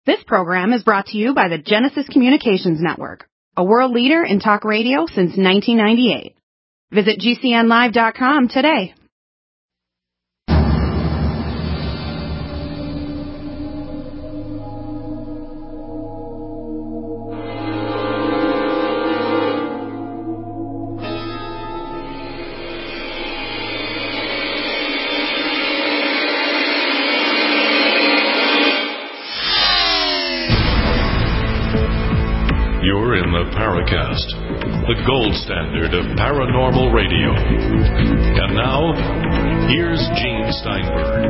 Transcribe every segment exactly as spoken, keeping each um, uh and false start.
This program is brought to you by the Genesis Communications Network, a world leader in talk radio since nineteen ninety-eight. Visit G C N live dot com today. You're in the Paracast, the gold standard of paranormal radio. And now, here's Gene Steinberg.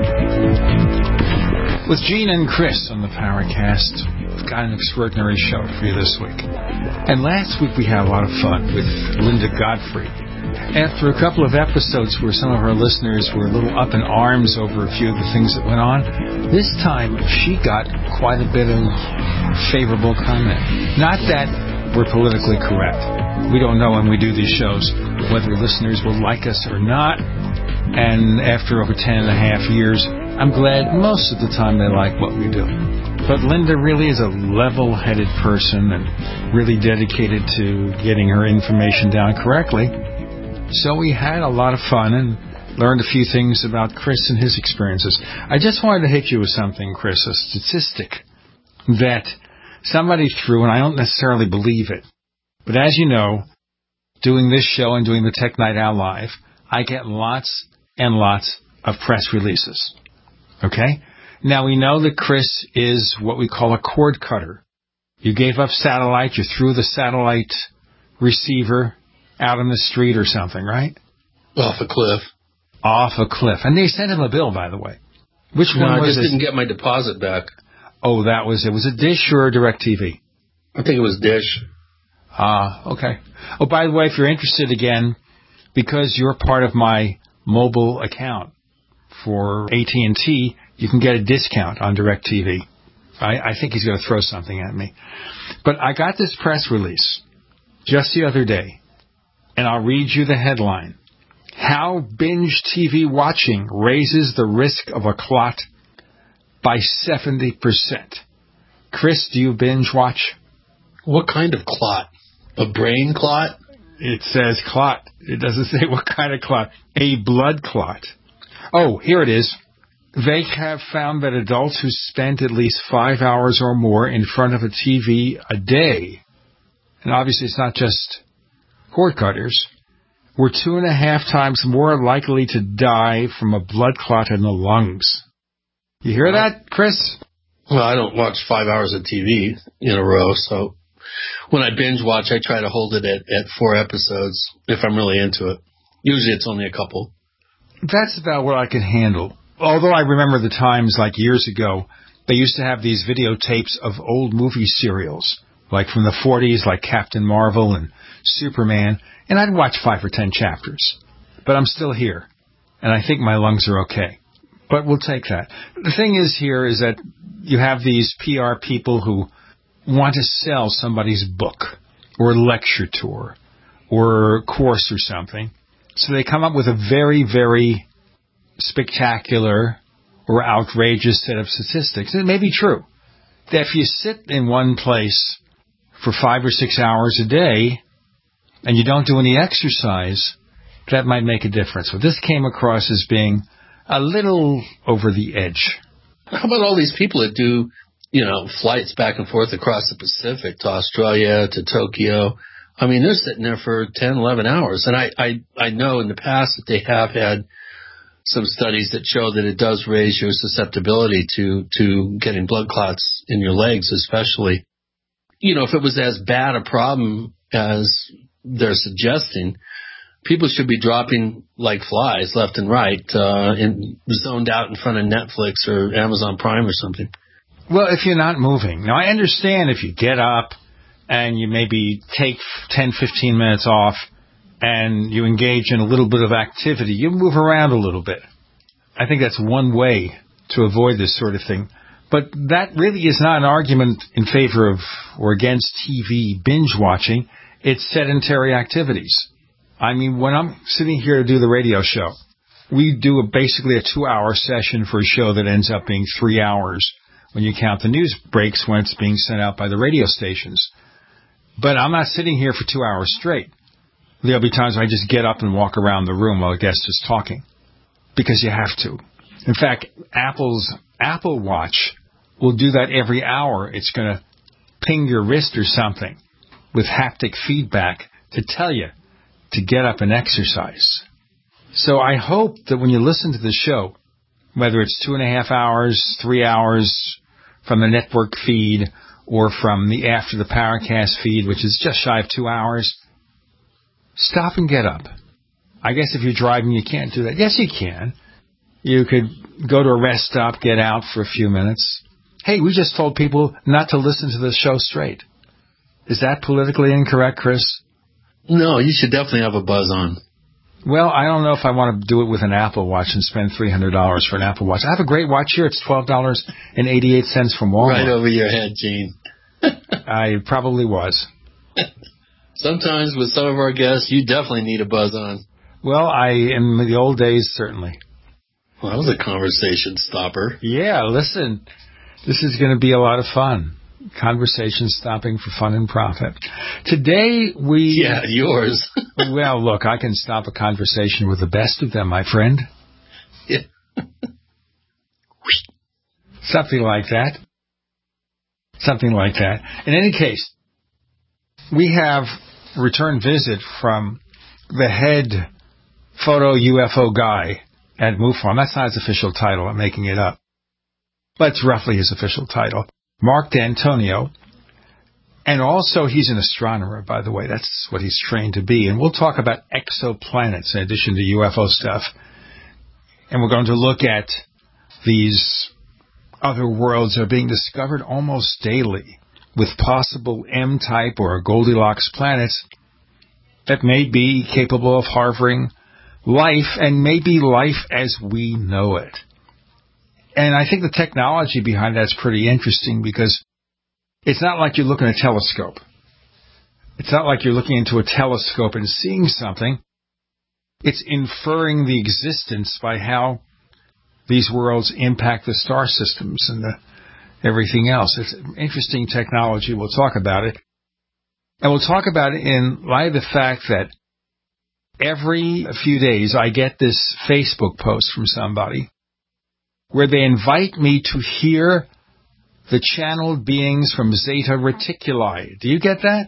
With Gene and Chris on the Paracast, we've got an extraordinary show for you this week. And last week we had a lot of fun with Linda Godfrey. After a couple of episodes where some of our listeners were a little up in arms over a few of the things that went on, this time she got quite a bit of favorable comment. Not that we're politically correct. We don't know when we do these shows whether listeners will like us or not. And after over ten and a half years, I'm glad most of the time they like what we do. But Linda really is a level-headed person and really dedicated to getting her information down correctly. So we had a lot of fun and learned a few things about Chris and his experiences. I just wanted to hit you with something, Chris, a statistic that somebody threw, and I don't necessarily believe it. But as you know, doing this show and doing the Tech Night Owl Live, I get lots and lots of press releases. Okay? Now, we know that Chris is what we call a cord cutter. You gave up satellite, you threw the satellite receiver out on the street or something, right? Off a cliff. Off a cliff. And they sent him a bill, by the way. Which no, one was it? I just this? didn't get my deposit back. Oh, that was it. Was it Dish or DirecTV? I think it was Dish. Ah, uh, okay. Oh, by the way, if you're interested again, because you're part of my mobile account for A T and T, you can get a discount on DirecTV. I, I think he's going to throw something at me. But I got this press release just the other day, and I'll read you the headline. How binge T V watching raises the risk of a clot by seventy percent. Chris, do you binge watch? What kind of clot? A brain clot? It says clot. It doesn't say what kind of clot. A blood clot. Oh, here it is. They have found that adults who spent at least five hours or more in front of a T V a day, and obviously it's not just cord cutters, were two and a half times more likely to die from a blood clot in the lungs. You hear that, Chris? Well, I don't watch five hours of T V in a row, so when I binge watch, I try to hold it at, at four episodes if I'm really into it. Usually it's only a couple. That's about what I can handle. Although I remember the times, like years ago, they used to have these videotapes of old movie serials, like from the forties, like Captain Marvel and Superman, and I'd watch five or ten chapters. But I'm still here, and I think my lungs are okay. But we'll take that. The thing is here is that you have these P R people who want to sell somebody's book or lecture tour or course or something. So they come up with a very, very spectacular or outrageous set of statistics. It may be true that if you sit in one place for five or six hours a day and you don't do any exercise, that might make a difference. But this came across as being a little over the edge. How about all these people that do, you know, flights back and forth across the Pacific to Australia, to Tokyo? I mean, they're sitting there for ten, eleven hours. And I, I, I know in the past that they have had some studies that show that it does raise your susceptibility to, to getting blood clots in your legs, especially. You know, if it was as bad a problem as they're suggesting, people should be dropping like flies left and right, uh, and zoned out in front of Netflix or Amazon Prime or something. Well, if you're not moving. Now, I understand if you get up and you maybe take ten, fifteen minutes off and you engage in a little bit of activity, you move around a little bit. I think that's one way to avoid this sort of thing. But that really is not an argument in favor of or against T V binge watching. It's sedentary activities. I mean, when I'm sitting here to do the radio show, we do a, basically a two-hour session for a show that ends up being three hours when you count the news breaks when it's being sent out by the radio stations. But I'm not sitting here for two hours straight. There'll be times when I just get up and walk around the room while a guest is talking, because you have to. In fact, Apple's Apple Watch will do that every hour. It's going to ping your wrist or something with haptic feedback to tell you to get up and exercise. So I hope that when you listen to the show, whether it's two and a half hours, three hours from the network feed, or from the After the Paracast feed, which is just shy of two hours, stop and get up. I guess if you're driving, you can't do that. Yes, you can. You could go to a rest stop, get out for a few minutes. Hey, we just told people not to listen to the show straight. Is that politically incorrect, Chris? No, you should definitely have a buzz on. Well, I don't know if I want to do it with an Apple Watch and spend three hundred dollars for an Apple Watch. I have a great watch here. It's twelve dollars and eighty-eight cents from Walmart. Right over your head, Gene. I probably was. Sometimes with some of our guests, you definitely need a buzz on. Well, I, in the old days, certainly. Well, that was a conversation stopper. Yeah, listen, this is going to be a lot of fun. Conversation stopping for fun and profit. Today we... Yeah, yours. Well, look, I can stop a conversation with the best of them, my friend. Yeah. Something like that. Something like that. In any case, we have a return visit from the head photo U F O guy at MUFON. That's not his official title. I'm making it up. But it's roughly his official title. Mark D'Antonio. And also, he's an astronomer, by the way. That's what he's trained to be. And we'll talk about exoplanets in addition to U F O stuff. And we're going to look at these other worlds that are being discovered almost daily with possible M-type or Goldilocks planets that may be capable of harboring life, and maybe life as we know it. And I think the technology behind that's pretty interesting, because it's not like you're looking at a telescope. It's not like you're looking into a telescope and seeing something. It's inferring the existence by how these worlds impact the star systems and the, everything else. It's interesting technology. We'll talk about it. And we'll talk about it in light of the fact that every few days I get this Facebook post from somebody where they invite me to hear the channeled beings from Zeta Reticuli. Do you get that?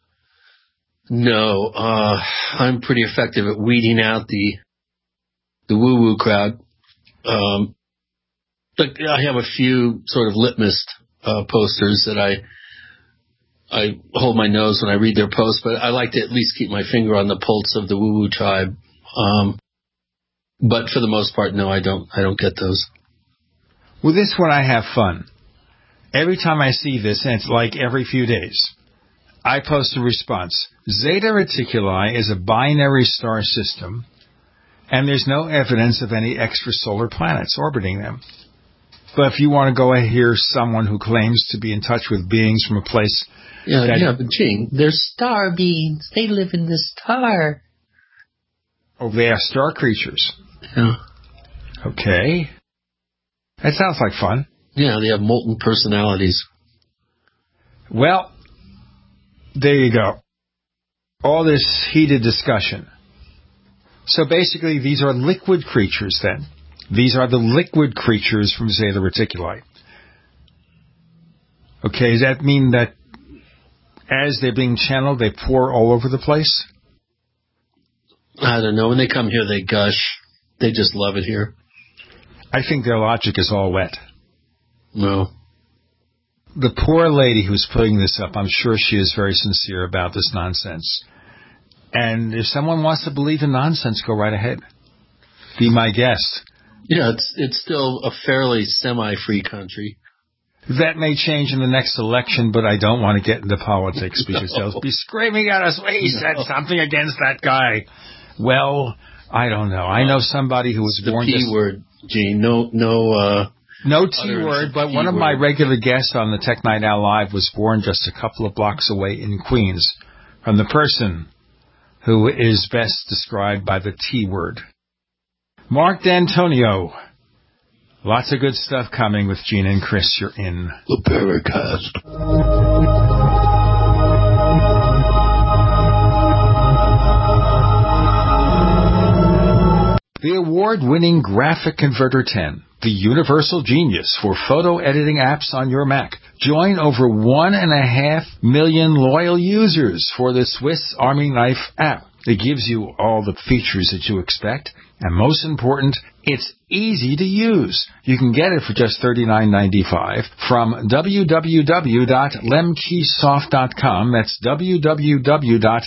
No. Uh, I'm pretty effective at weeding out the the woo-woo crowd. Um, but I have a few sort of litmus uh, posters that I I hold my nose when I read their posts, but I like to at least keep my finger on the pulse of the woo-woo tribe. Um, but for the most part, no, I don't. I don't get those. With this one, I have fun. Every time I see this, and it's like every few days, I post a response. Zeta Reticuli is a binary star system, and there's no evidence of any extrasolar planets orbiting them. But if you want to go and hear someone who claims to be in touch with beings from a place... Yeah, that, yeah, but Gene, they're star beings. They live in the star. Oh, they are star creatures. Yeah. Okay. That sounds like fun. Yeah, they have molten personalities. Well, there you go. All this heated discussion. So basically, these are liquid creatures then. These are the liquid creatures from Zeta Reticuli. Okay, does that mean that as they're being channeled, they pour all over the place? I don't know. When they come here, they gush. They just love it here. I think their logic is all wet. No. The poor lady who's putting this up, I'm sure she is very sincere about this nonsense. And if someone wants to believe in nonsense, go right ahead. Be my guest. Yeah, it's it's still a fairly semi-free country. That may change in the next election, but I don't want to get into politics because no. They'll be screaming at us, well, he no. said something against that guy. Well, I don't know. I know somebody who was it's born... The P word, Gene. No, no... Uh, no T word, but one of my regular guests on the Tech Night Owl Live was born just a couple of blocks away in Queens from the person who is best described by the T word. Mark D'Antonio Lots of good stuff coming with Gene and Chris. You're in the Paracast. The award-winning Graphic Converter ten, the universal genius for photo editing apps on your Mac. Join over one and a half million loyal users for the Swiss Army Knife app. It gives you all the features that you expect, and most important, it's easy to use. You can get it for just thirty-nine ninety-five from w w w dot lemkesoft dot com. That's w w w dot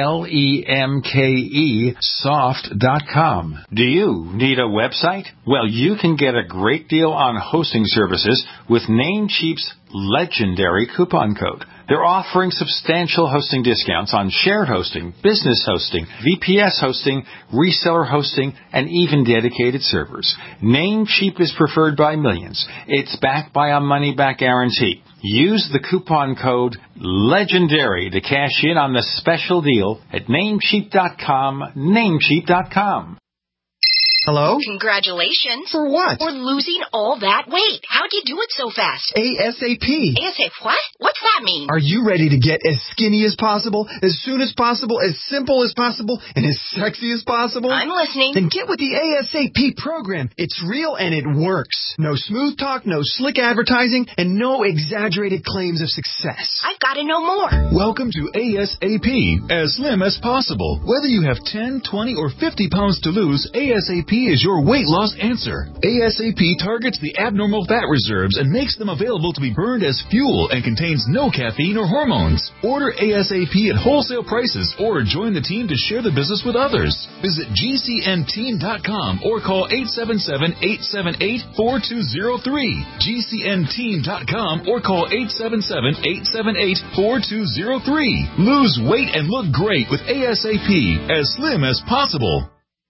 lemkesoft dot com. Do you need a website? Well, you can get a great deal on hosting services with Namecheap's legendary coupon code. They're offering substantial hosting discounts on shared hosting, business hosting, V P S hosting, reseller hosting, and even dedicated servers. Namecheap is preferred by millions. It's backed by a money-back guarantee. Use the coupon code LEGENDARY to cash in on the special deal at namecheap dot com, namecheap dot com. Hello? Congratulations. For what? For losing all that weight. How'd you do it so fast? ASAP. ASAP what? What's that mean? Are you ready to get as skinny as possible, as soon as possible, as simple as possible, and as sexy as possible? I'm listening. Then get with the ASAP program. It's real and it works. No smooth talk, no slick advertising, and no exaggerated claims of success. I've got to know more. Welcome to ASAP, as slim as possible. Whether you have ten, twenty, or fifty pounds to lose, ASAP is your weight loss answer. ASAP targets the abnormal fat reserves and makes them available to be burned as fuel and contains no caffeine or hormones. Order ASAP at wholesale prices or join the team to share the business with others. Visit G C N team dot com or call eight seven seven, eight seven eight, four two zero three. G C N team dot com or call eight seven seven, eight seven eight, four two zero three. Lose weight and look great with ASAP, as slim as possible.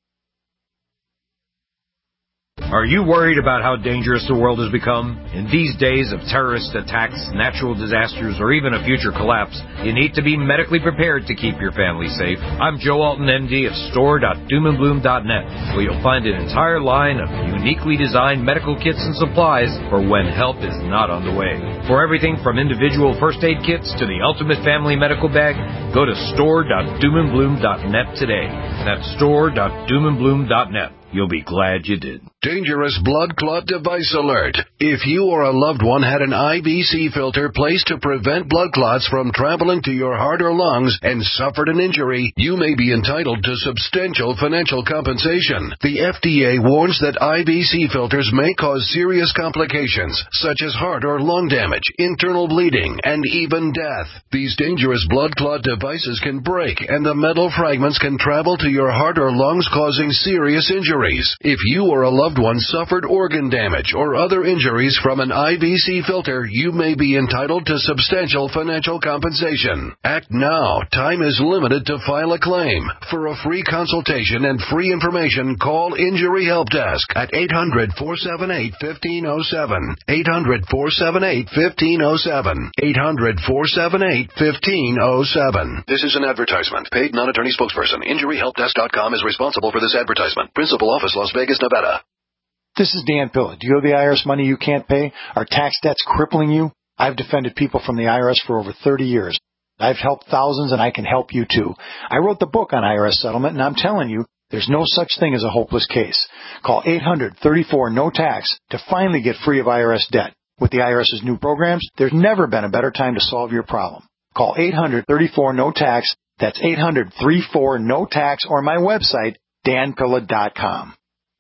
Are you worried about how dangerous the world has become? In these days of terrorist attacks, natural disasters, or even a future collapse, you need to be medically prepared to keep your family safe. I'm Joe Alton, M D of store dot doom and bloom dot net, where you'll find an entire line of uniquely designed medical kits and supplies for when help is not on the way. For everything from individual first aid kits to the ultimate family medical bag, go to store dot doom and bloom dot net today. That's store dot doom and bloom dot net. You'll be glad you did. Dangerous blood clot device alert. If you or a loved one had an I V C filter placed to prevent blood clots from traveling to your heart or lungs and suffered an injury, you may be entitled to substantial financial compensation. The F D A warns that I V C filters may cause serious complications, such as heart or lung damage, internal bleeding, and even death. These dangerous blood clot devices can break, and the metal fragments can travel to your heart or lungs, causing serious injury. If you or a loved one suffered organ damage or other injuries from an I V C filter, you may be entitled to substantial financial compensation. Act now. Time is limited to file a claim. For a free consultation and free information, call Injury Help Desk at eight hundred, four seven eight, one five zero seven. eight hundred, four seven eight, one five zero seven. eight hundred, four seven eight, one five zero seven. This is an advertisement. Paid non-attorney spokesperson. Injury Help Desk dot com is responsible for this advertisement. Principal Office, Las Vegas, Nevada. This is Dan Pilla. Do you owe the I R S money you can't pay? Are tax debts crippling you? I've defended people from the I R S for over thirty years. I've helped thousands, and I can help you too. I wrote the book on I R S settlement, and I'm telling you, there's no such thing as a hopeless case. Call eight hundred, thirty-four, no tax to finally get free of I R S debt. With the IRS's new programs, there's never been a better time to solve your problem. Call eight hundred, thirty-four, no tax. That's eight hundred, thirty-four, no tax, or my website, dan pilla dot com.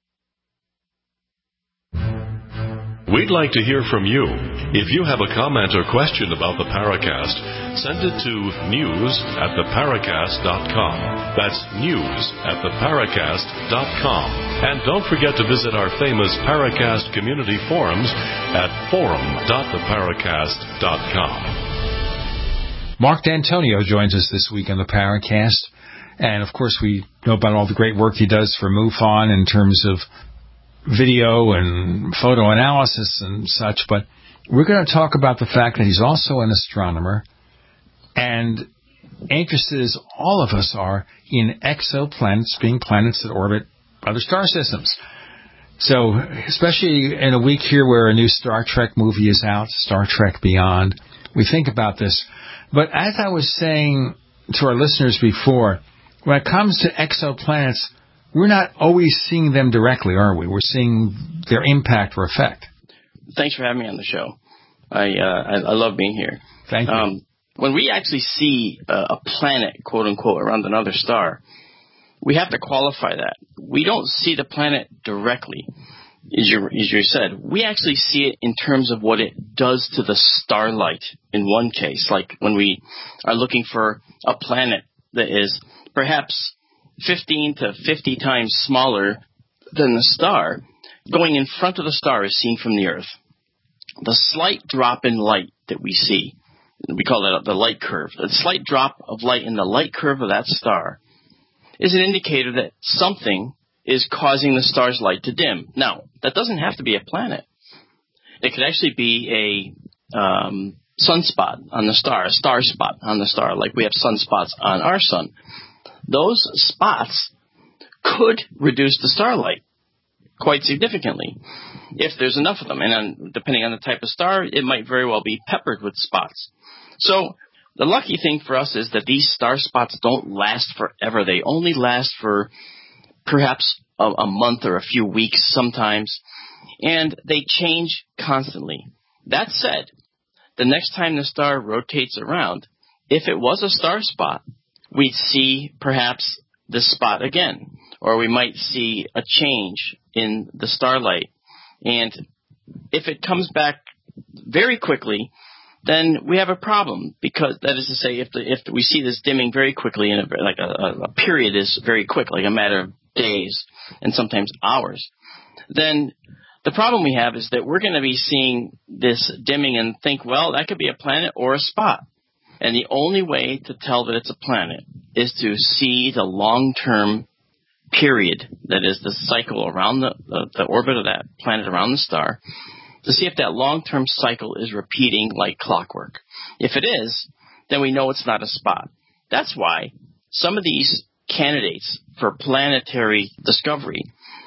We'd like to hear from you. If you have a comment or question about the Paracast, send it to news at the paracast dot com. That's news at the paracast dot com. And don't forget to visit our famous Paracast community forums at forum dot the paracast dot com. Mark D'Antonio joins us this week on the Paracast. And, of course, we know about all the great work he does for MUFON in terms of video and photo analysis and such, but we're going to talk about the fact that he's also an astronomer and interested, as all of us are, in exoplanets, being planets that orbit other star systems. So, especially in a week here where a new Star Trek movie is out, Star Trek Beyond, we think about this. But as I was saying to our listeners before, when it comes to exoplanets, we're not always seeing them directly, are we? We're seeing their impact or effect. Thanks for having me on the show. I uh, I, I love being here. Thank you. Um, when we actually see a, a planet, quote unquote, around another star, we have to qualify that. We don't see the planet directly, as you, as you said. We actually see it in terms of what it does to the starlight in one case, like when we are looking for a planet that is perhaps fifteen to fifty times smaller than the star. Going in front of the star is seen from the Earth. The slight drop in light that we see, we call that the light curve, the slight drop of light in the light curve of that star is an indicator that something is causing the star's light to dim. Now, that doesn't have to be a planet. It could actually be a um, sunspot on the star, a star spot on the star, like we have sunspots on our sun. Those spots could reduce the starlight quite significantly if there's enough of them. And on, depending on the type of star, it might very well be peppered with spots. So the lucky thing for us is that these star spots don't last forever. They only last for perhaps a, a month or a few weeks sometimes, and they change constantly. That said, the next time the star rotates around, if it was a star spot, we'd see perhaps this spot again, or we might see a change in the starlight. And if it comes back very quickly, then we have a problem, because that is to say, if the, if we see this dimming very quickly, in a, like a, a period is very quick, like a matter of days and sometimes hours, then the problem we have is that we're going to be seeing this dimming and think, well, that could be a planet or a spot. And the only way to tell that it's a planet is to see the long-term period, that is the cycle around the, the, the orbit of that planet around the star, to see if that long-term cycle is repeating like clockwork. If it is, then we know it's not a spot. That's why some of these candidates for planetary discovery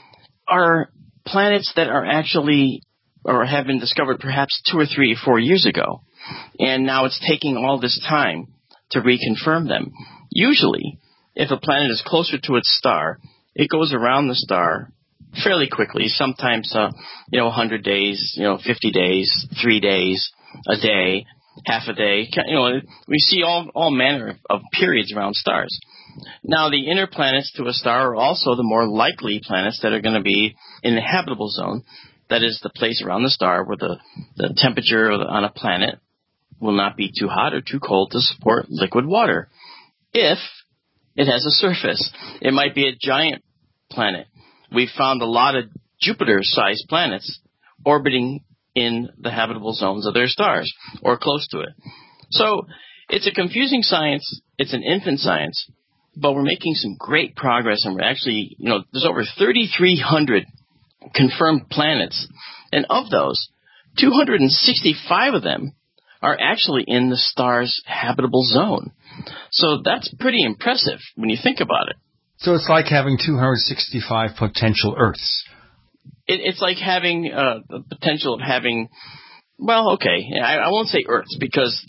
are planets that are actually or have been discovered perhaps two or three or four years ago. And now it's taking all this time to reconfirm them. Usually, if a planet is closer to its star, it goes around the star fairly quickly, sometimes, uh, you know, one hundred days, you know, fifty days, three days, a day, half a day. You know, we see all, all manner of, of periods around stars. Now, the inner planets to a star are also the more likely planets that are going to be in the habitable zone. That is the place around the star where the, the temperature on a planet will not be too hot or too cold to support liquid water. If it has a surface, it might be a giant planet. We've found a lot of Jupiter-sized planets orbiting in the habitable zones of their stars or close to it. So it's a confusing science. It's an infant science, but we're making some great progress, and we're actually, you know, there's over thirty-three hundred confirmed planets, and of those, two hundred sixty-five of them are actually in the star's habitable zone. So that's pretty impressive when you think about it. So it's like having two hundred sixty-five potential Earths. It, it's like having uh, the potential of having, well, okay, I, I won't say Earths, because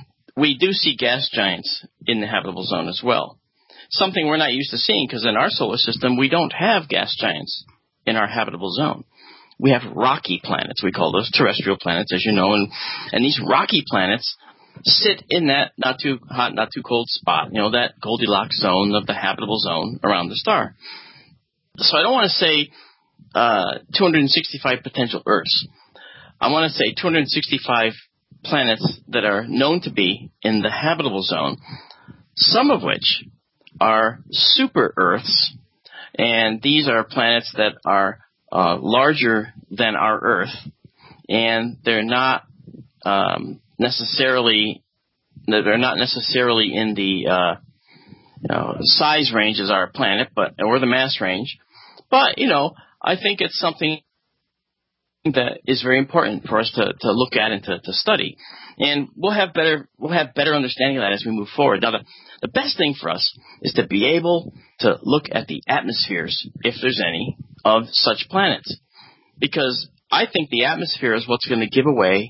we do see gas giants in the habitable zone as well. Something we're not used to seeing, because in our solar system, we don't have gas giants in our habitable zone. We have rocky planets. We call those terrestrial planets, as you know, and, and these rocky planets sit in that not too hot, not too cold spot, you know, that Goldilocks zone of the habitable zone around the star. So I don't want to say uh, two hundred sixty-five potential Earths. I want to say two hundred sixty-five planets that are known to be in the habitable zone, some of which are super Earths, and these are planets that are uh, larger than our Earth, and they're not um, necessarily they're not necessarily in the uh, you know, size range as our planet, but or the mass range. But you know, I think it's something that is very important for us to, to look at and to, to study, and we'll have better we'll have better understanding of that as we move forward. Now, the the best thing for us is to be able to look at the atmospheres, if there's any, of such planets. because I think the atmosphere is what's going to give away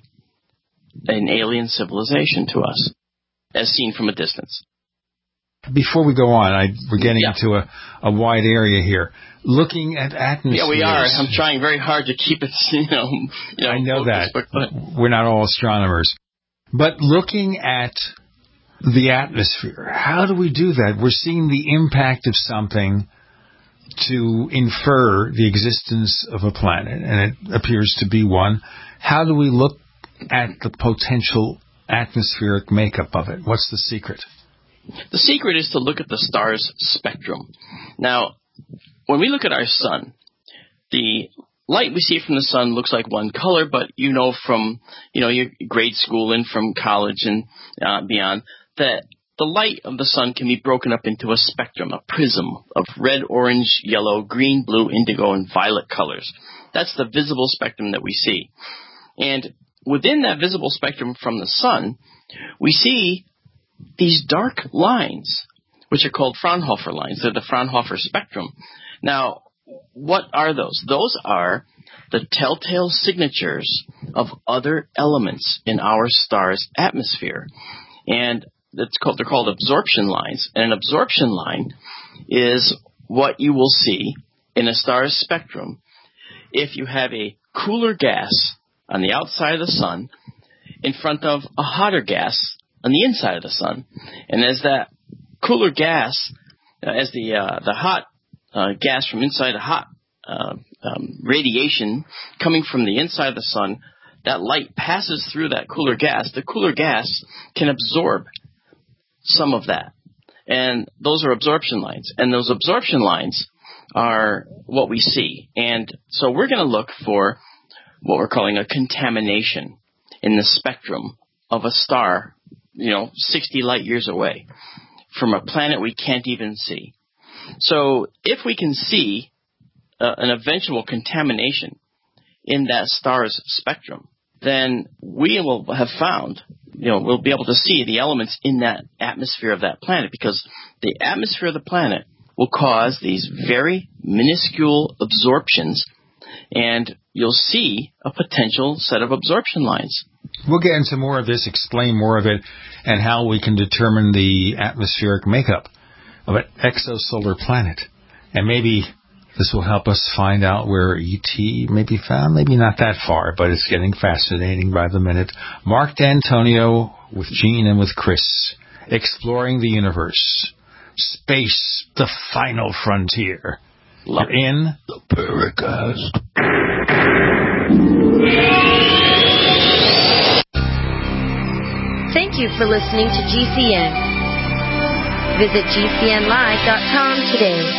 an alien civilization to us, as seen from a distance. Before we go on, I, we're getting yeah. into a, a wide area here. Looking at atmospheres. Yeah, we are. I'm trying very hard to keep it, you know. You know I know focused, that. But, but. We're not all astronomers. But looking at the atmosphere, how do we do that? We're seeing the impact of something to infer the existence of a planet, and it appears to be one. How do we look at the potential atmospheric makeup of it? What's the secret? The secret is to look at the star's spectrum. Now, when we look at our sun, the light we see from the sun looks like one color, but you know from, you know, your grade school and from college and uh, beyond that the light of the sun can be broken up into a spectrum, a prism of red, orange, yellow, green, blue, indigo, and violet colors. That's the visible spectrum that we see. And within that visible spectrum from the sun, we see these dark lines, which are called Fraunhofer lines. They're the Fraunhofer spectrum. Now, what are those? Those are the telltale signatures of other elements in our star's atmosphere. And that's called, they're called absorption lines. And an absorption line is what you will see in a star's spectrum if you have a cooler gas on the outside of the sun in front of a hotter gas on the inside of the sun. And as that cooler gas, uh, as the uh, the hot uh, gas from inside the hot uh, um, radiation coming from the inside of the sun, that light passes through that cooler gas. The cooler gas can absorb some of that. And those are absorption lines. And those absorption lines are what we see. And so we're going to look for what we're calling a contamination in the spectrum of a star, you know, sixty light years away from a planet we can't even see. So if we can see uh, an eventual contamination in that star's spectrum, then we will have found, you know, we'll be able to see the elements in that atmosphere of that planet, because the atmosphere of the planet will cause these very minuscule absorptions, and you'll see a potential set of absorption lines. We'll get into more of this, explain more of it, and how we can determine the atmospheric makeup of an exosolar planet. And maybe this will help us find out where E T may be found. Maybe not that far, but it's getting fascinating by the minute. Mark D'Antonio with Gene and with Chris, exploring the universe. Space, the final frontier. Love You're in the Paracast. Thank you for listening to G C N. Visit G C N live dot com today.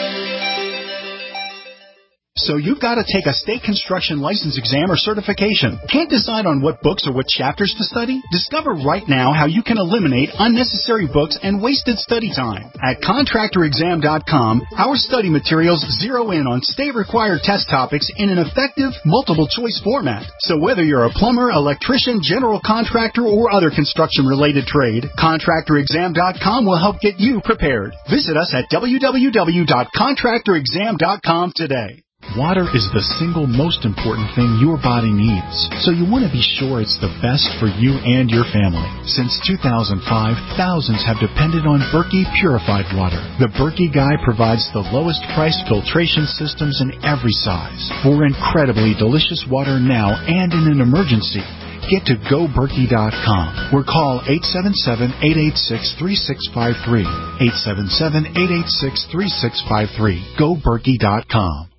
So you've got to take a state construction license exam or certification. Can't decide on what books or what chapters to study? Discover right now how you can eliminate unnecessary books and wasted study time. At contractor exam dot com, our study materials zero in on state-required test topics in an effective, multiple-choice format. So whether you're a plumber, electrician, general contractor, or other construction-related trade, contractor exam dot com will help get you prepared. Visit us at w w w dot contractor exam dot com today. Water is the single most important thing your body needs, so you want to be sure it's the best for you and your family. Since two thousand five, thousands have depended on Berkey Purified Water. The Berkey Guy provides the lowest priced filtration systems in every size for incredibly delicious water now and in an emergency. Get to go berkey dot com or call eight seven seven, eight eight six, three six five three. eight seven seven, eight eight six, three six five three. go berkey dot com.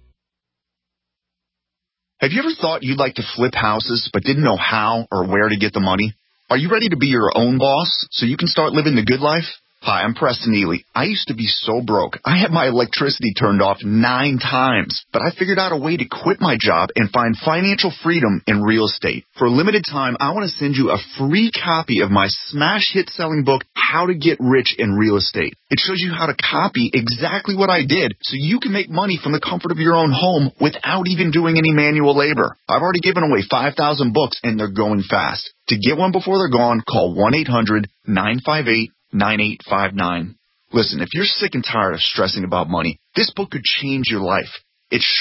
Have you ever thought you'd like to flip houses but didn't know how or where to get the money? Are you ready to be your own boss so you can start living the good life? Hi, I'm Preston Ely. I used to be so broke. I had my electricity turned off nine times, but I figured out a way to quit my job and find financial freedom in real estate. For a limited time, I want to send you a free copy of my smash hit selling book, How to Get Rich in Real Estate. It shows you how to copy exactly what I did so you can make money from the comfort of your own home without even doing any manual labor. I've already given away five thousand books and they're going fast. To get one before they're gone, call one eight hundred, nine five eight, nine eight five nine. Listen, if you're sick and tired of stressing about money, this book could change your life. It's short,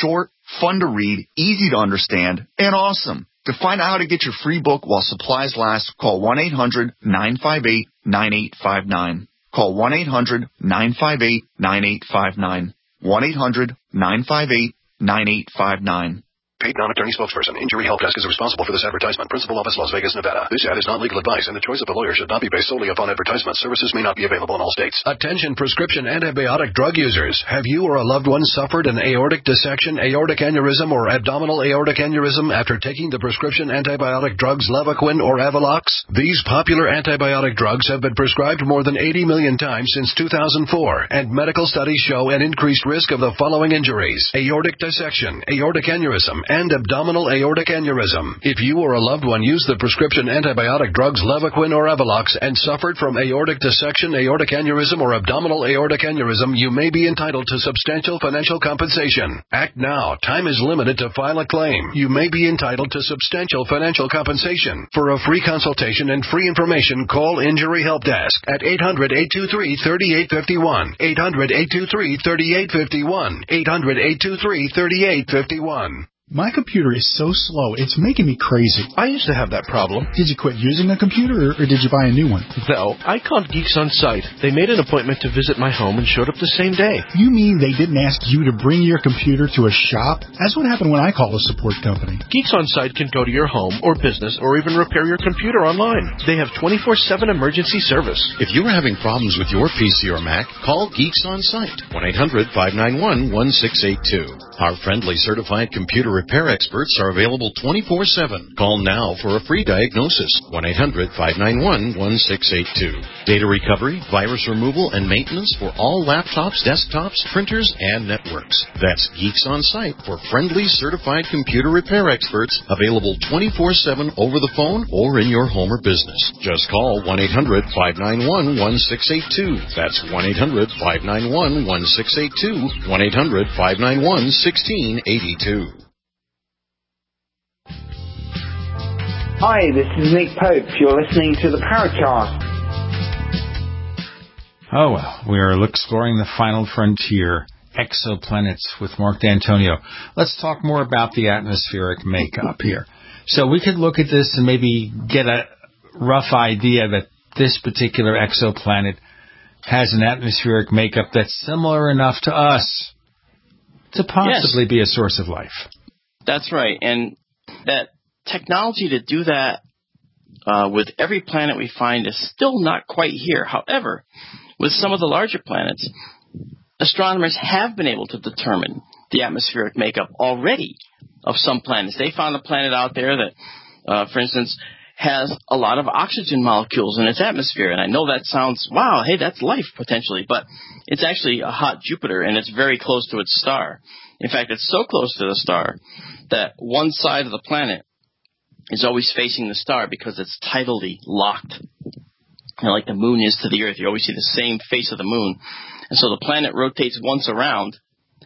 fun to read, easy to understand, and awesome. To find out how to get your free book while supplies last, call one eight hundred nine five eight nine eight five nine. Call one eight hundred nine five eight nine eight five nine. one eight hundred nine five eight nine eight five nine. Paid non-attorney spokesperson. Injury Help Desk is responsible for this advertisement. Principal office, Las Vegas, Nevada. This ad is not legal advice, and the choice of a lawyer should not be based solely upon advertisement. Services may not be available in all states. Attention prescription antibiotic drug users. Have you or a loved one suffered an aortic dissection, aortic aneurysm, or abdominal aortic aneurysm after taking the prescription antibiotic drugs Levaquin or Avelox? These popular antibiotic drugs have been prescribed more than eighty million times since two thousand four, and medical studies show an increased risk of the following injuries: aortic dissection, aortic aneurysm, and abdominal aortic aneurysm. If you or a loved one used the prescription antibiotic drugs Levaquin or Avelox and suffered from aortic dissection, aortic aneurysm, or abdominal aortic aneurysm, you may be entitled to substantial financial compensation. Act now. Time is limited to file a claim. You may be entitled to substantial financial compensation. For a free consultation and free information, call Injury Help Desk at eight hundred eight two three three eight five one, eight hundred eight two three three eight five one, eight hundred eight two three three eight five one. My computer is so slow, it's making me crazy. I used to have that problem. Did you quit using a computer, or, or did you buy a new one? No, I called Geeks on Site. They made an appointment to visit my home and showed up the same day. You mean they didn't ask you to bring your computer to a shop? That's what happened when I called a support company. Geeks on Site can go to your home or business or even repair your computer online. They have twenty-four seven emergency service. If you're having problems with your P C or Mac, call Geeks on Site, one eight hundred five nine one one six eight two. Our friendly certified computer repair experts are available twenty-four seven. Call now for a free diagnosis, one eight hundred five nine one one six eight two. Data recovery, virus removal, and maintenance for all laptops, desktops, printers, and networks. That's Geeks on Site for friendly certified computer repair experts, available twenty-four seven over the phone or in your home or business. Just call one eight hundred five nine one one six eight two. That's one eight hundred five nine one one six eight two, one eight hundred five nine one one six eight two. Hi, this is Nick Pope. You're listening to the Paracast. Oh, well, we are exploring the final frontier, exoplanets, with Mark D'Antonio. Let's talk more about the atmospheric makeup here. So we could look at this and maybe get a rough idea that this particular exoplanet has an atmospheric makeup that's similar enough to us to possibly yes. be a source of life. That's right. And that technology to do that uh, with every planet we find is still not quite here. However, with some of the larger planets, astronomers have been able to determine the atmospheric makeup already of some planets. They found a planet out there that, uh, for instance, has a lot of oxygen molecules in its atmosphere. And I know that sounds, wow, hey, that's life potentially. But it's actually a hot Jupiter, and it's very close to its star. In fact, it's so close to the star that one side of the planet is always facing the star because it's tidally locked. You know, like the moon is to the Earth. You always see the same face of the moon. And so the planet rotates once around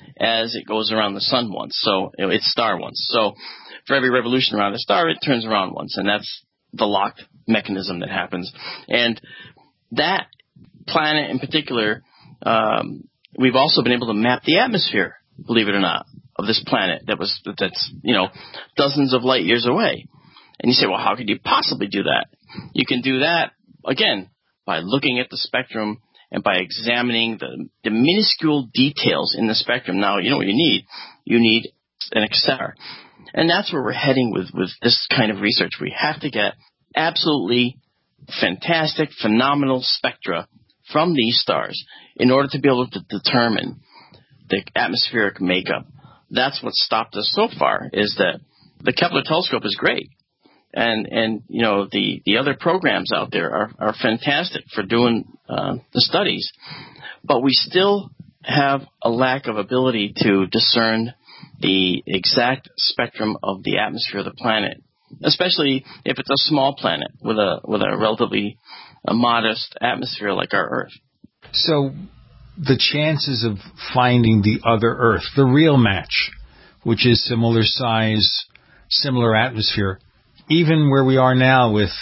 as it goes around the sun once. So you know, its star once. So for every revolution around the star, it turns around once. And that's the lock mechanism that happens. And that planet in particular, um, we've also been able to map the atmosphere, believe it or not, of this planet that was that's, you know, dozens of light years away. And you say, well, how could you possibly do that? You can do that, again, by looking at the spectrum and by examining the, the minuscule details in the spectrum. Now, you know what you need? You need an accelerator. And that's where we're heading with, with this kind of research. We have to get absolutely fantastic, phenomenal spectra from these stars in order to be able to determine the atmospheric makeup. That's what stopped us so far, is that the Kepler telescope is great. And, and you know, the, the other programs out there are, are fantastic for doing uh, the studies. But we still have a lack of ability to discern the exact spectrum of the atmosphere of the planet, especially if it's a small planet with a with a relatively a modest atmosphere like our Earth. So the chances of finding the other Earth, the real match, which is similar size, similar atmosphere, even where we are now with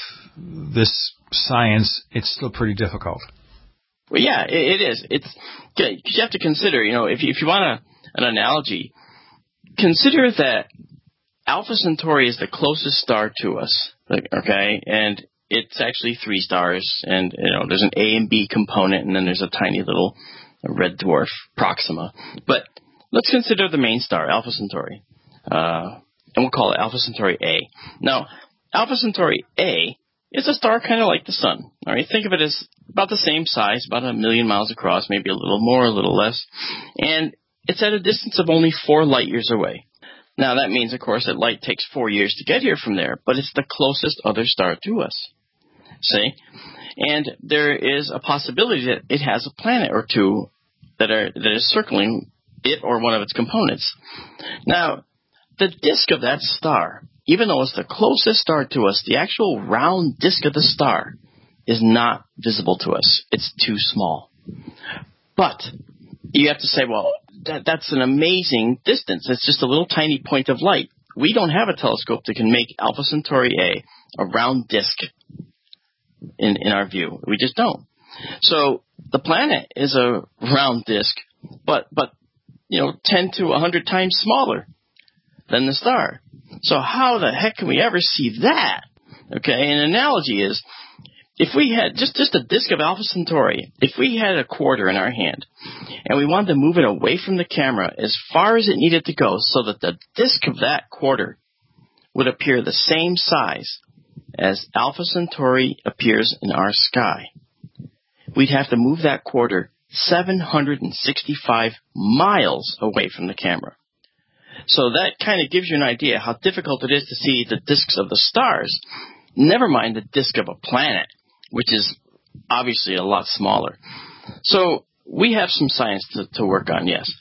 this science, it's still pretty difficult. Well, yeah, it, it is. It's you have to consider, you know, if you, if you want a, an analogy, consider that Alpha Centauri is the closest star to us, okay? And it's actually three stars, and you know there's an A and B component, and then there's a tiny little red dwarf, Proxima. But let's consider the main star, Alpha Centauri, uh, and we'll call it Alpha Centauri A. Now, Alpha Centauri A is a star kind of like the Sun. All right, think of it as about the same size, about a million miles across, maybe a little more, a little less, and it's at a distance of only four light years away. Now, that means, of course, that light takes four years to get here from there, but it's the closest other star to us. See? And there is a possibility that it has a planet or two that are that is circling it or one of its components. Now, the disk of that star, even though it's the closest star to us, the actual round disk of the star is not visible to us. It's too small. But you have to say, well, that, that's an amazing distance. It's just a little tiny point of light. We don't have a telescope that can make Alpha Centauri A a round disk in, in our view. We just don't. So the planet is a round disk, but, but you know, ten to one hundred times smaller than the star. So how the heck can we ever see that? Okay, an analogy is, if we had just, just a disk of Alpha Centauri, if we had a quarter in our hand, and we wanted to move it away from the camera as far as it needed to go so that the disk of that quarter would appear the same size as Alpha Centauri appears in our sky, we'd have to move that quarter seven hundred sixty-five miles away from the camera. So that kind of gives you an idea how difficult it is to see the disks of the stars, never mind the disk of a planet, which is obviously a lot smaller. So we have some science to, to work on, yes.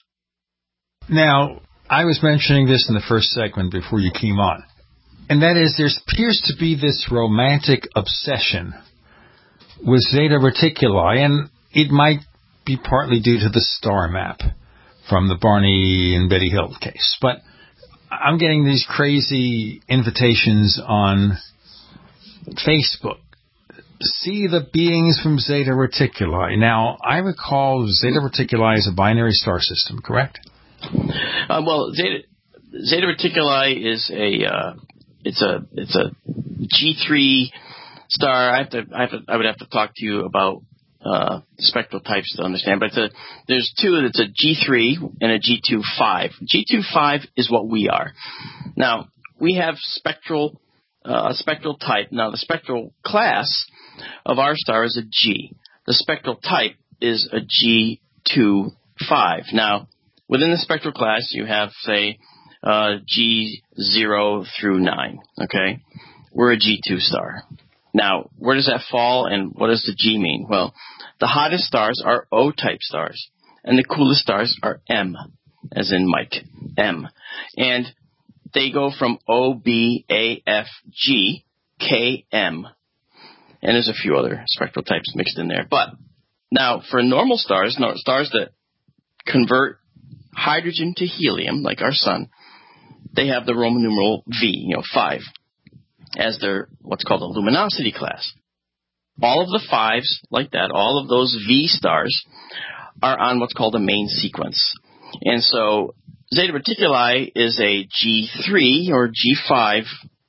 Now, I was mentioning this in the first segment before you came on, and that is there appears to be this romantic obsession with Zeta Reticuli, and it might be partly due to the star map from the Barney and Betty Hill case. But I'm getting these crazy invitations on Facebook. See the beings from Zeta Reticuli. Now, I recall Zeta Reticuli is a binary star system, correct? Uh, well, Zeta, Zeta Reticuli is a uh, it's a it's a G three star. I have to I have to I would have to talk to you about uh, spectral types to understand. But it's a, there's two. It's a G three and a G two five. G two five is what we are. Now we have spectral uh, a spectral type. Now the spectral class of our star is a G. The spectral type is a G two five. Now within the spectral class, you have say uh, G zero through nine. Okay, we're a G two star. Now, where does that fall, and what does the G mean? Well, the hottest stars are O-type stars, and the coolest stars are M, as in Mike, M. And they go from O, B, A, F, G, K, M. And there's a few other spectral types mixed in there. But now, for normal stars, no, stars that convert hydrogen to helium, like our sun, they have the Roman numeral V, you know, five, as their what's called a luminosity class. All of the fives, like that, all of those V stars are on what's called a main sequence. And so Zeta Reticuli is a G three or G five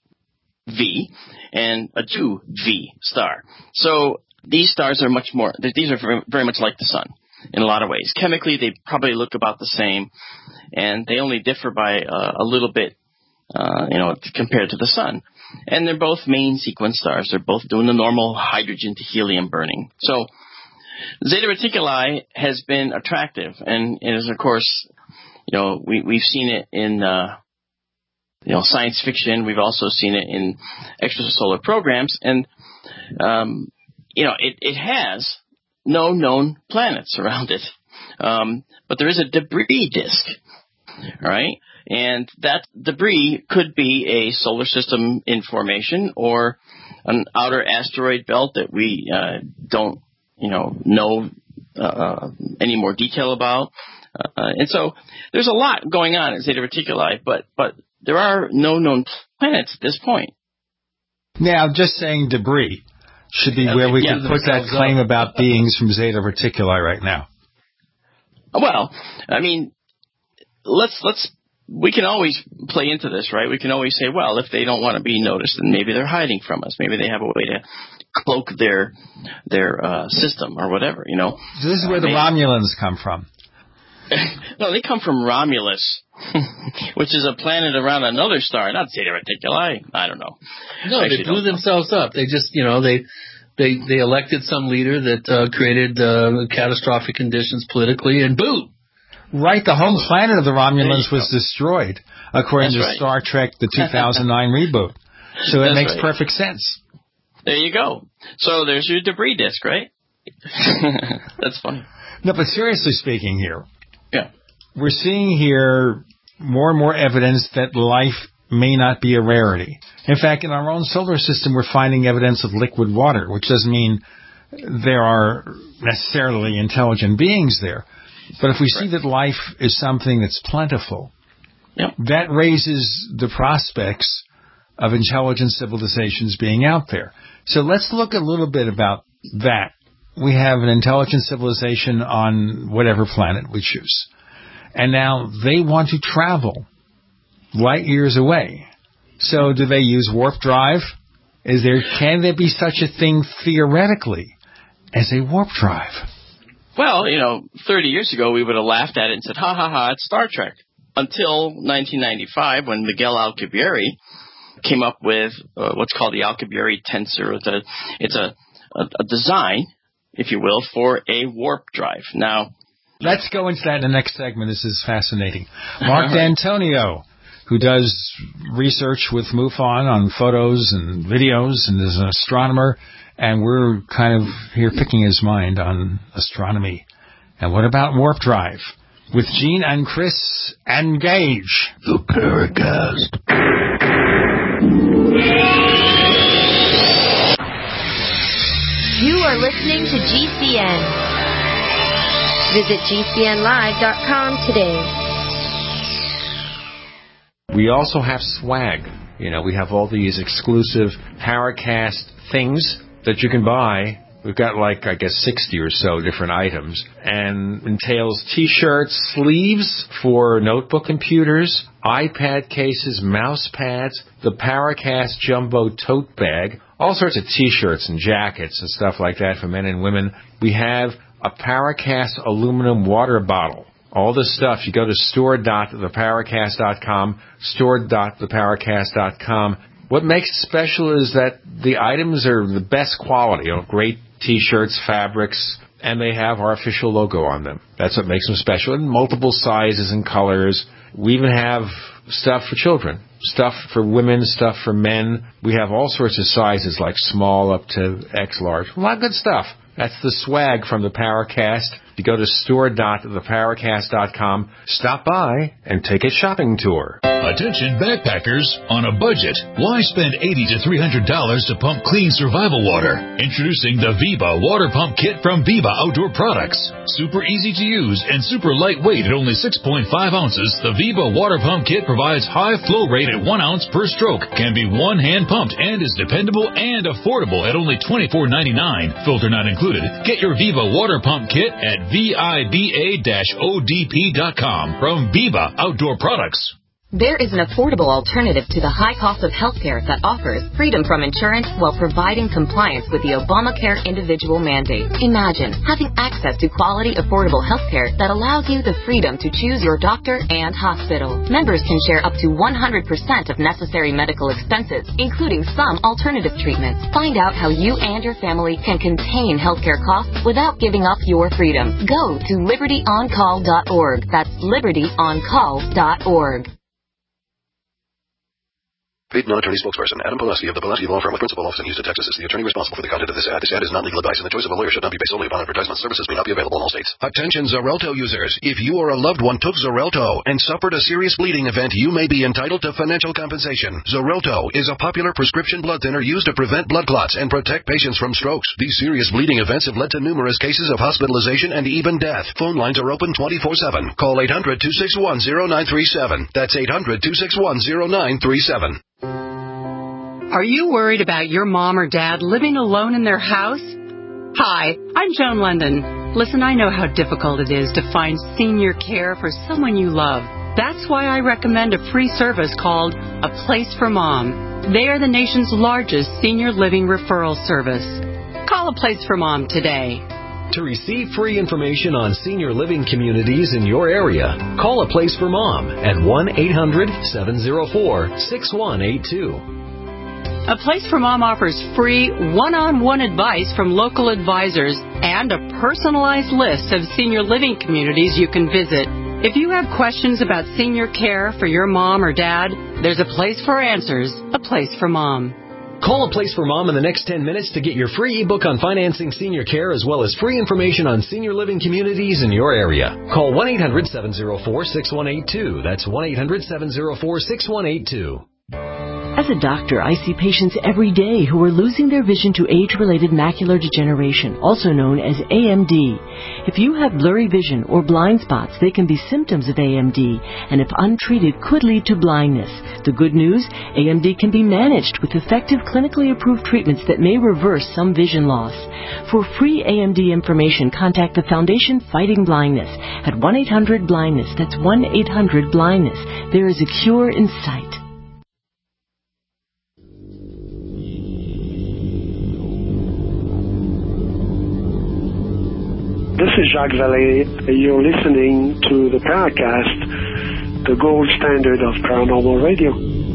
V and a two V star. So these stars are much more, these are very much like the sun in a lot of ways. Chemically, they probably look about the same, and they only differ by uh, a little bit, uh, you know, compared to the sun. And they're both main sequence stars. They're both doing the normal hydrogen to helium burning. So Zeta Reticuli has been attractive, and it is, of course, you know, we, we've seen it in, uh, you know, science fiction. We've also seen it in extrasolar programs, and, um, you know, it, it has no known planets around it. Um, but there is a debris disk, all right? And that debris could be a solar system in formation or an outer asteroid belt that we uh, don't, you know, know uh, any more detail about. Uh, and so there's a lot going on at Zeta Reticuli, but but there are no known planets at this point. Now, just saying debris should be where we yeah, can put that claim up. about beings from Zeta Reticuli right now. Well, I mean, let's let's we can always play into this, right? We can always say, well, if they don't want to be noticed, then maybe they're hiding from us. Maybe they have a way to cloak their their uh, system or whatever, you know. So this is where uh, the maybe. Romulans come from. No, they come from Romulus, which is a planet around another star. Not Zeta Reticuli. I don't know. No, they blew themselves up. They just, you know, they they they elected some leader that uh, created uh, catastrophic conditions politically, and boom. Right, the home planet of the Romulans was destroyed, according That's to right. Star Trek, the two thousand nine reboot. So it That's makes right. perfect sense. There you go. So there's your debris disk, right? That's funny. No, but seriously speaking here, yeah, we're seeing here more and more evidence that life may not be a rarity. In fact, in our own solar system, we're finding evidence of liquid water, which doesn't mean there are necessarily intelligent beings there. But if we see that life is something that's plentiful, yep. that raises the prospects of intelligent civilizations being out there. So let's look a little bit about that. We have an intelligent civilization on whatever planet we choose. And now they want to travel light years away. So do they use warp drive? Is there, can there be such a thing theoretically as a warp drive? Well, you know, thirty years ago, we would have laughed at it and said, ha, ha, ha, it's Star Trek. Until nineteen ninety-five, when Miguel Alcubierre came up with uh, what's called the Alcubierre tensor. It's a, it's a, a, a design, if you will, for a warp drive. Now, let's go into that in the next segment. This is fascinating. Mark D'Antonio, who does research with MUFON on photos and videos and is an astronomer, and we're kind of here picking his mind on astronomy. And what about warp drive? With Gene and Chris and Gage. The Paracast. You are listening to G C N. Visit G C N live dot com today. We also have swag. You know, we have all these exclusive Paracast things that you can buy. We've got like, I guess, sixty or so different items, and entails T-shirts, sleeves for notebook computers, iPad cases, mouse pads, the Paracast Jumbo tote bag, all sorts of T-shirts and jackets and stuff like that for men and women. We have a Paracast aluminum water bottle. All this stuff, you go to store dot the paracast dot com, store dot the paracast dot com. What makes it special is that the items are the best quality, you know, great T-shirts, fabrics, and they have our official logo on them. That's what makes them special, in multiple sizes and colors. We even have stuff for children, stuff for women, stuff for men. We have all sorts of sizes, like small up to X large. A lot of good stuff. That's the swag from the Paracast. You go to store dot the paracast dot com, stop by, and take a shopping tour. Attention backpackers, on a budget, why spend eighty to three hundred dollars to pump clean survival water? Introducing the Viva Water Pump Kit from Viva Outdoor Products. Super easy to use and super lightweight at only six point five ounces, the Viva Water Pump Kit provides high flow rate at one ounce per stroke, can be one-hand pumped, and is dependable and affordable at only twenty-four ninety-nine. Filter not included. Get your Viva Water Pump Kit at viba dash o d p dot com from Viva Outdoor Products. There is an affordable alternative to the high cost of healthcare that offers freedom from insurance while providing compliance with the Obamacare individual mandate. Imagine having access to quality, affordable healthcare that allows you the freedom to choose your doctor and hospital. Members can share up to one hundred percent of necessary medical expenses, including some alternative treatments. Find out how you and your family can contain healthcare costs without giving up your freedom. Go to liberty on call dot org. That's liberty on call dot org. Paid non-attorney spokesperson Adam Pulaski of the Pulaski Law Firm with principal office in Houston, Texas is the attorney responsible for the content of this ad. This ad is not legal advice, and the choice of a lawyer should not be based solely upon advertisement. Services may not be available in all states. Attention Xarelto users. If you or a loved one took Xarelto and suffered a serious bleeding event, you may be entitled to financial compensation. Xarelto is a popular prescription blood thinner used to prevent blood clots and protect patients from strokes. These serious bleeding events have led to numerous cases of hospitalization and even death. Phone lines are open twenty-four seven. Call eight hundred, two six one, zero nine three seven. That's eight hundred, two six one, zero nine three seven. Are you worried about your mom or dad living alone in their house? Hi, I'm Joan London. Listen, I know how difficult it is to find senior care for someone you love. That's why I recommend a free service called A Place for Mom. They are the nation's largest senior living referral service. Call A Place for Mom today. To receive free information on senior living communities in your area, call A Place for Mom at one eight hundred seven oh four six one eight two. A Place for Mom offers free one-on-one advice from local advisors and a personalized list of senior living communities you can visit. If you have questions about senior care for your mom or dad, there's a place for answers, A Place for Mom. Call A Place for Mom in the next ten minutes to get your free ebook on financing senior care as well as free information on senior living communities in your area. Call one eight hundred seven oh four six one eight two. That's one eight hundred seven oh four six one eight two. As a doctor, I see patients every day who are losing their vision to age-related macular degeneration, also known as A M D. If you have blurry vision or blind spots, they can be symptoms of A M D, and if untreated, could lead to blindness. The good news, A M D can be managed with effective clinically approved treatments that may reverse some vision loss. For free A M D information, contact the Foundation Fighting Blindness at one eight hundred blindness. That's one eight hundred blindness. There is a cure in sight. This is Jacques Vallée. You're listening to the Paracast, the gold standard of paranormal radio.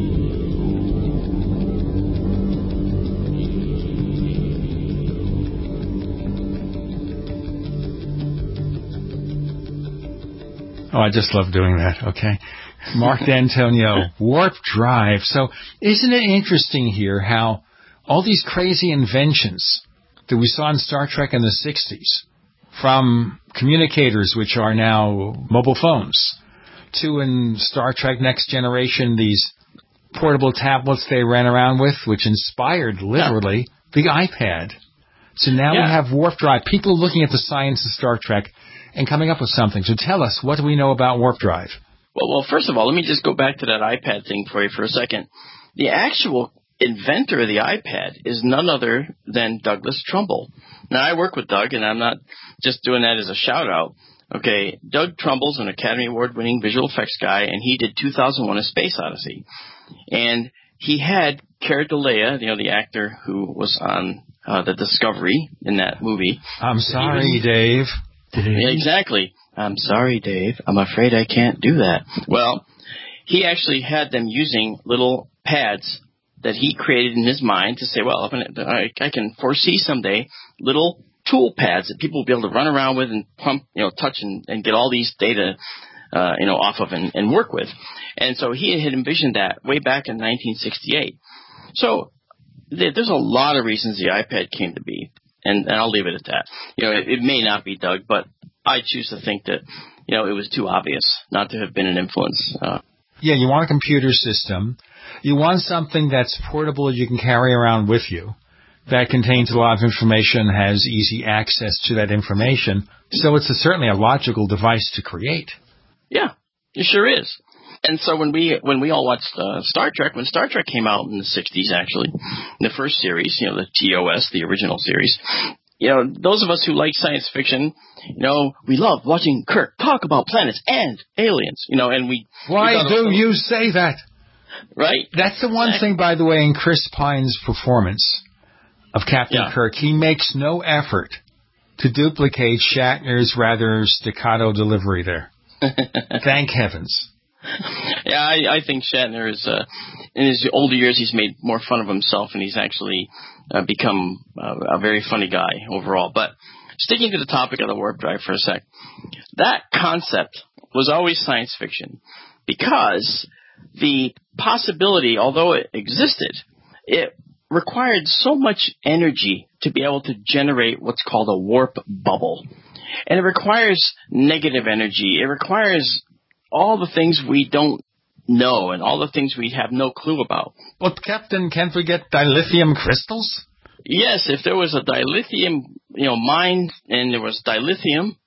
Oh, I just love doing that, okay. Mark D'Antonio, Warp Drive. So isn't it interesting here how all these crazy inventions that we saw in Star Trek in the sixties, from communicators, which are now mobile phones, to in Star Trek Next Generation, these portable tablets they ran around with, which inspired, literally, yeah. the iPad. So now yeah. we have Warp Drive. People looking at the science of Star Trek and coming up with something. So tell us, what do we know about Warp Drive? Well, well, first of all, let me just go back to that iPad thing for you for a second. The actual inventor of the iPad is none other than Douglas Trumbull. Now, I work with Doug, and I'm not just doing that as a shout-out. Okay, Doug Trumbull's an Academy Award-winning visual effects guy, and he did two thousand one: A Space Odyssey. And he had Cara Delea, you know, the actor who was on uh, the Discovery in that movie. I'm sorry, was, Dave. Yeah, exactly. I'm sorry, Dave. I'm afraid I can't do that. Well, he actually had them using little pads that he created in his mind to say, well, I, I can foresee someday little tool pads that people will be able to run around with and pump, you know, touch and, and get all these data, uh, you know, off of and, and work with. And so he had envisioned that way back in nineteen sixty-eight. So th- there's a lot of reasons the iPad came to be, and, and I'll leave it at that. You know, it, it may not be Doug, but I choose to think that, you know, it was too obvious not to have been an influence. Uh, yeah, you want a computer system. You want something that's portable you can carry around with you, that contains a lot of information, has easy access to that information. So it's a, certainly a logical device to create. Yeah, it sure is. And so when we when we all watched uh, Star Trek, when Star Trek came out in the sixties, actually, in the first series, you know, the T O S, the original series, you know, those of us who like science fiction, you know, we love watching Kirk talk about planets and aliens, you know, and we... Why we do you say that? Right? That's the one thing, by the way, in Chris Pine's performance of Captain yeah. Kirk. He makes no effort to duplicate Shatner's rather staccato delivery there. Thank heavens. Yeah, I, I think Shatner is, uh, in his older years, he's made more fun of himself, and he's actually uh, become uh, a very funny guy overall. But sticking to the topic of the warp drive for a sec, that concept was always science fiction because the possibility, although it existed, it required so much energy to be able to generate what's called a warp bubble. And it requires negative energy. It requires all the things we don't know and all the things we have no clue about. But, Captain, can't we get dilithium crystals? Yes, if there was a dilithium, you know, mine and there was dilithium,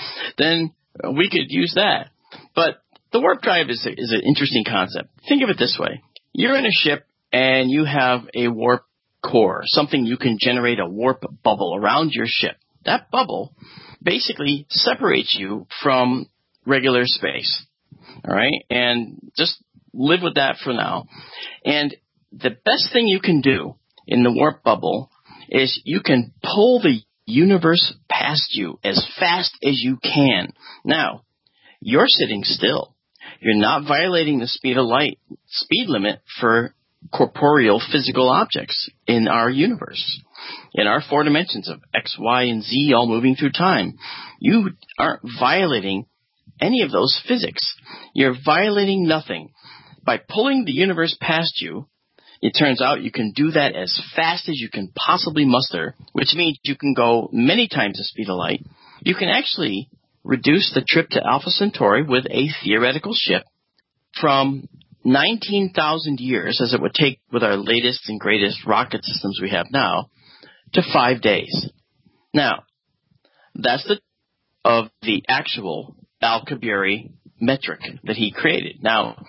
then we could use that. But the warp drive is, a, is an interesting concept. Think of it this way. You're in a ship and you have a warp core, something you can generate a warp bubble around your ship. That bubble basically separates you from regular space. All right? And just live with that for now. And the best thing you can do in the warp bubble is you can pull the universe past you as fast as you can. Now, you're sitting still. You're not violating the speed of light, speed limit for corporeal physical objects in our universe. In our four dimensions of X, Y, and Z all moving through time, you aren't violating any of those physics. You're violating nothing. By pulling the universe past you, it turns out you can do that as fast as you can possibly muster, which means you can go many times the speed of light. You can actually reduce the trip to Alpha Centauri with a theoretical ship from nineteen thousand years, as it would take with our latest and greatest rocket systems we have now, to five days. Now, that's the of the actual Alcubierre metric that he created. Now,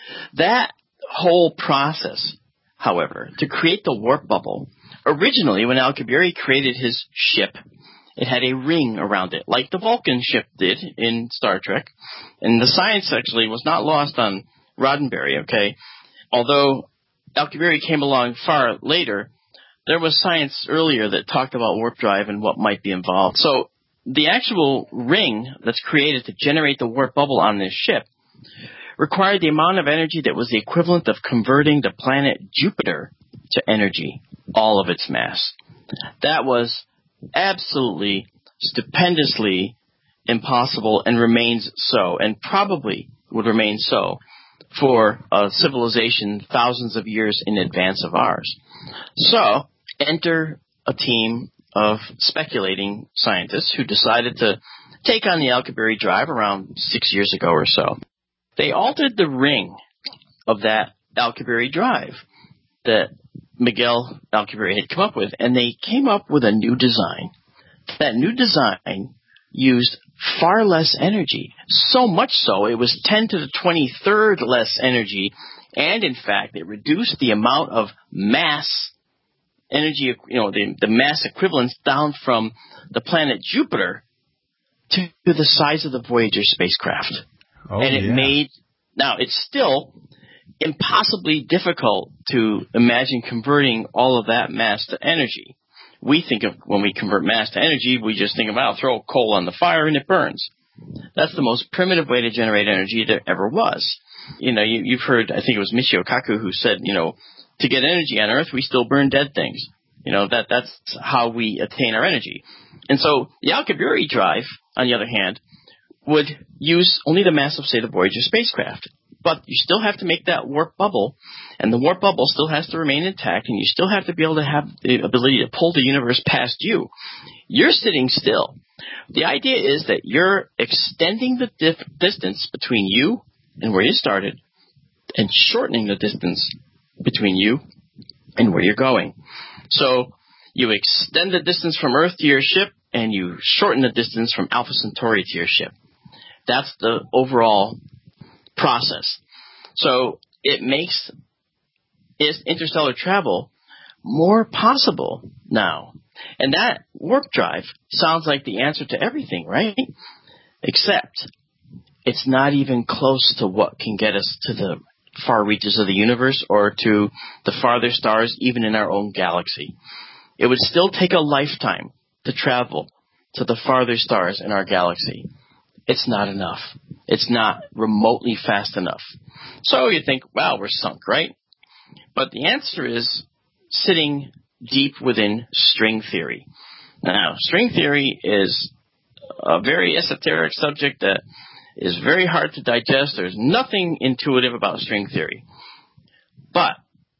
that whole process, however, to create the warp bubble, originally when Alcubierre created his ship, it had a ring around it, like the Vulcan ship did in Star Trek. And the science actually was not lost on Roddenberry, okay? Although Alcubierre came along far later, there was science earlier that talked about warp drive and what might be involved. So the actual ring that's created to generate the warp bubble on this ship required the amount of energy that was the equivalent of converting the planet Jupiter to energy, all of its mass. That was absolutely, stupendously impossible and remains so, and probably would remain so for a civilization thousands of years in advance of ours. So, enter a team of speculating scientists who decided to take on the Alcubierre drive around six years ago or so. They altered the ring of that Alcubierre drive that Miguel Alcubierre had come up with, and they came up with a new design. That new design used far less energy, so much so it was ten to the twenty-third less energy, and in fact it reduced the amount of mass energy, you know, the, the mass equivalence down from the planet Jupiter to the size of the Voyager spacecraft. Oh, and it yeah. made, now it's still impossibly difficult to imagine converting all of that mass to energy. We think of, when we convert mass to energy, we just think about, throw coal on the fire and it burns. That's the most primitive way to generate energy there ever was. You know, you, you've heard, I think it was Michio Kaku who said, you know, to get energy on Earth, we still burn dead things. You know, that that's how we attain our energy. And so the Alcubierre drive, on the other hand, would use only the mass of, say, the Voyager spacecraft. But you still have to make that warp bubble, and the warp bubble still has to remain intact, and you still have to be able to have the ability to pull the universe past you. You're sitting still. The idea is that you're extending the dif- distance between you and where you started, and shortening the distance between you and where you're going. So you extend the distance from Earth to your ship, and you shorten the distance from Alpha Centauri to your ship. That's the overall process. So it makes interstellar travel more possible now. And that warp drive sounds like the answer to everything, right? Except it's not even close to what can get us to the far reaches of the universe or to the farther stars, even in our own galaxy. It would still take a lifetime to travel to the farther stars in our galaxy. It's not enough. It's not remotely fast enough. So you think, wow, we're sunk, right? But the answer is sitting deep within string theory. Now, string theory is a very esoteric subject that is very hard to digest. There's nothing intuitive about string theory. But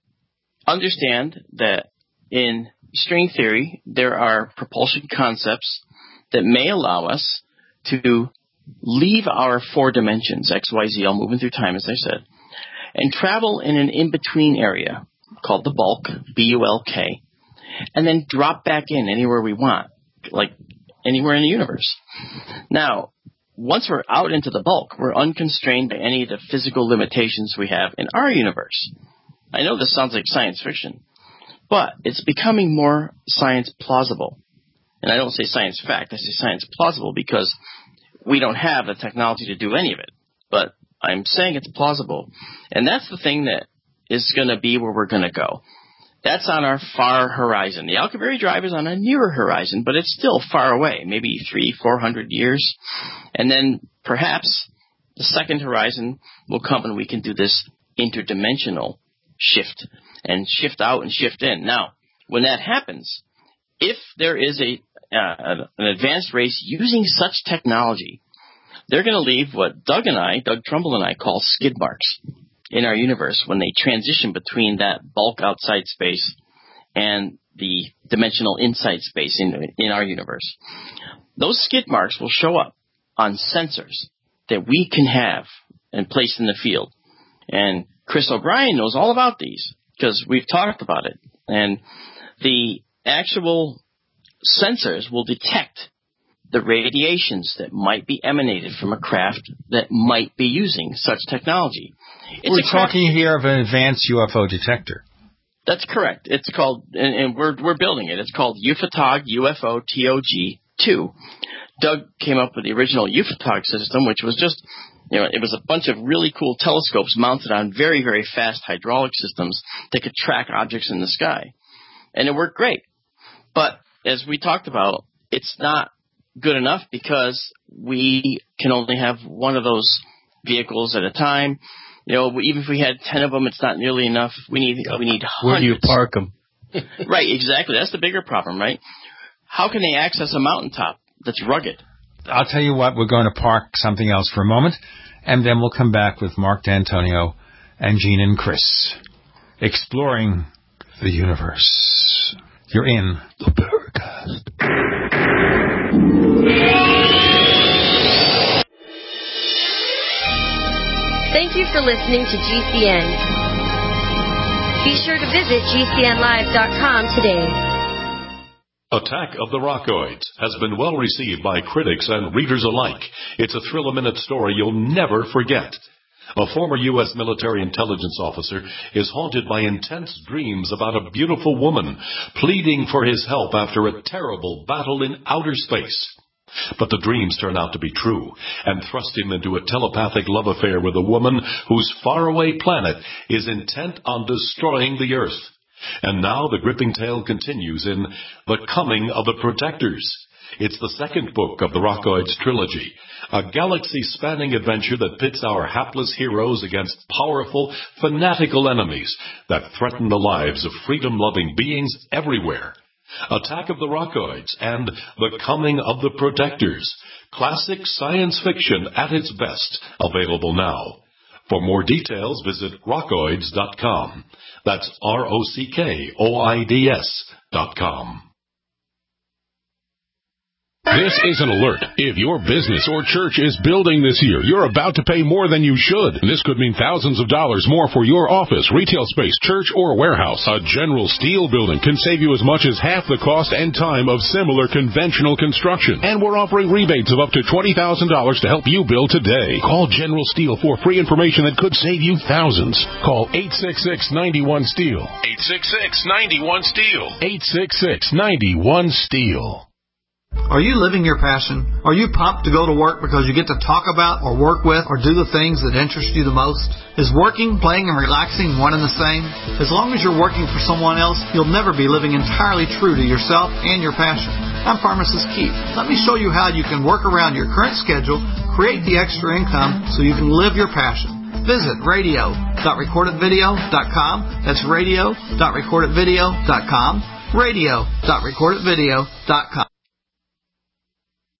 understand that in string theory, there are propulsion concepts that may allow us to leave our four dimensions, X, Y, Z, all moving through time, as I said, and travel in an in-between area called the bulk, B U L K, and then drop back in anywhere we want, like anywhere in the universe. Now, once we're out into the bulk, we're unconstrained by any of the physical limitations we have in our universe. I know this sounds like science fiction, but it's becoming more science plausible. And I don't say science fact, I say science plausible because we don't have the technology to do any of it. But I'm saying it's plausible. And that's the thing that is going to be where we're going to go. That's on our far horizon. The Alcubierre Drive is on a nearer horizon, but it's still far away, maybe three, four hundred years. And then perhaps the second horizon will come and we can do this interdimensional shift and shift out and shift in. Now, when that happens, if there is a uh, an advanced race using such technology, they're going to leave what Doug and I, Doug Trumbull and I, call skid marks in our universe when they transition between that bulk outside space and the dimensional inside space in, in our universe. Those skid marks will show up on sensors that we can have and place in the field. And Chris O'Brien knows all about these because we've talked about it. And the actual sensors will detect the radiations that might be emanated from a craft that might be using such technology. It's We're talking here of an advanced U F O detector. That's correct. It's called, and, and we're we're building it. It's called U F O T O G, U F O T O G two. Doug came up with the original U F O T O G system, which was just, you know, it was a bunch of really cool telescopes mounted on very, very fast hydraulic systems that could track objects in the sky. And it worked great. But as we talked about, it's not good enough because we can only have one of those vehicles at a time. You know, even if we had ten of them, it's not nearly enough. We need we need hundreds. Where do you park them? Right, exactly. That's the bigger problem, right? How can they access a mountaintop that's rugged? I'll tell you what, we're going to park something else for a moment, and then we'll come back with Mark D'Antonio and Gene and Chris exploring the universe. You're in the Paracast. Thank you for listening to G C N. Be sure to visit G C N live dot com today. Attack of the Rockoids has been well received by critics and readers alike. It's a thrill-a-minute story you'll never forget. A former U S military intelligence officer is haunted by intense dreams about a beautiful woman pleading for his help after a terrible battle in outer space. But the dreams turn out to be true and thrust him into a telepathic love affair with a woman whose faraway planet is intent on destroying the Earth. And now the gripping tale continues in The Coming of the Protectors. It's the second book of the Rockoids trilogy, a galaxy-spanning adventure that pits our hapless heroes against powerful, fanatical enemies that threaten the lives of freedom-loving beings everywhere. Attack of the Rockoids and The Coming of the Protectors. Classic science fiction at its best, available now. For more details, visit rockoids dot com. That's R O C K O I D S dot com. This is an alert. If your business or church is building this year, you're about to pay more than you should. This could mean thousands of dollars more for your office, retail space, church, or warehouse. A General Steel building can save you as much as half the cost and time of similar conventional construction. And we're offering rebates of up to twenty thousand dollars to help you build today. Call General Steel for free information that could save you thousands. Call eight six six, nine one, STEEL. eight six six, nine one, STEEL. eight six six, nine one, STEEL. Are you living your passion? Are you pumped to go to work because you get to talk about or work with or do the things that interest you the most? Is working, playing, and relaxing one and the same? As long as you're working for someone else, you'll never be living entirely true to yourself and your passion. I'm Pharmacist Keith. Let me show you how you can work around your current schedule, create the extra income so you can live your passion. Visit radio dot recorded video dot com. That's radio dot recorded video dot com. radio dot recorded video dot com.